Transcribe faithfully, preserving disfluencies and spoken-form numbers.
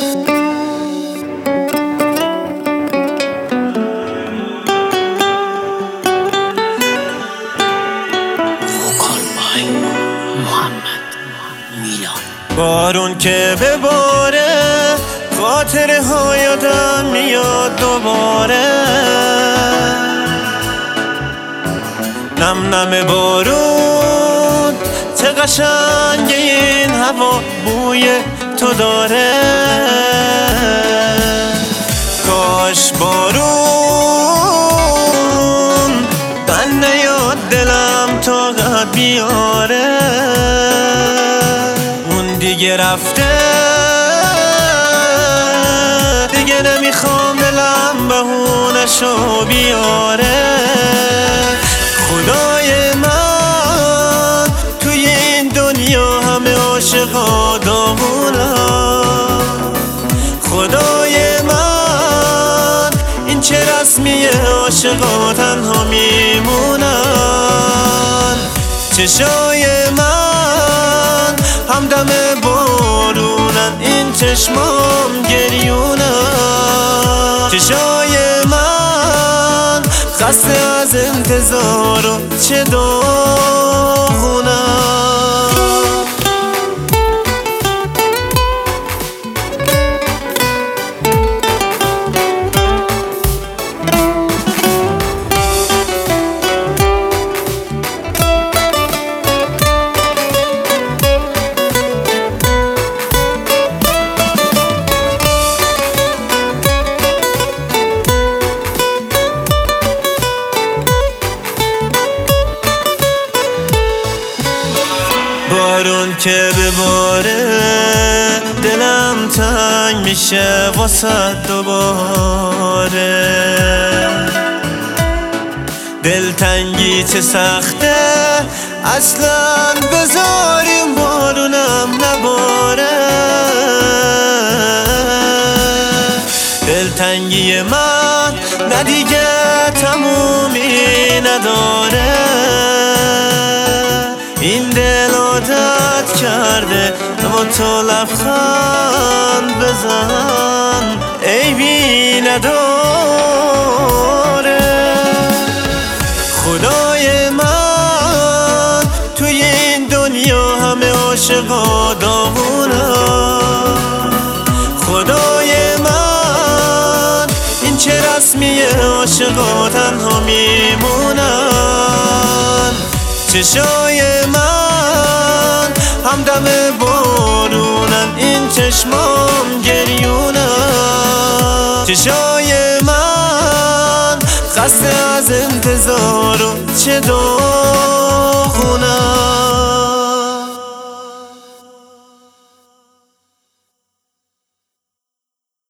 بارون که بباره خاطره ها یادم میاد دوباره، نم نم بارون چه قشنگه این هوا بوی تو داره. کاش بارون من نیاد دلم طاقت بیاره، دیگه رفته دیگه نمیخوام دلم بهونشو بیاره. خدای من توی این دنیا همه عاشقا داغونم، خدای من این چه رسمیه عاشقا تنها میمونن. چشای من همدم بارونن، این چشمام گریونن. چشای من خسته از انتظار و چه داغونن. بارون که بباره دلم تنگ میشه واسه دوباره. دلتنگی چه سخته اصلا، بذاریم بارونم نباره. دلتنگی من نه دیگه تمومی نداره، این دل عادت کرده اما تو لبخند بزن عیبی نداره. خدای من توی این دنیا همه عاشقا داغونن، خدای من این چه رسمیه عاشقا تنها میمونن. چشای من همدم بارونن، این چشمام گریونن. چشای من خسته از انتظار و چه داغونن.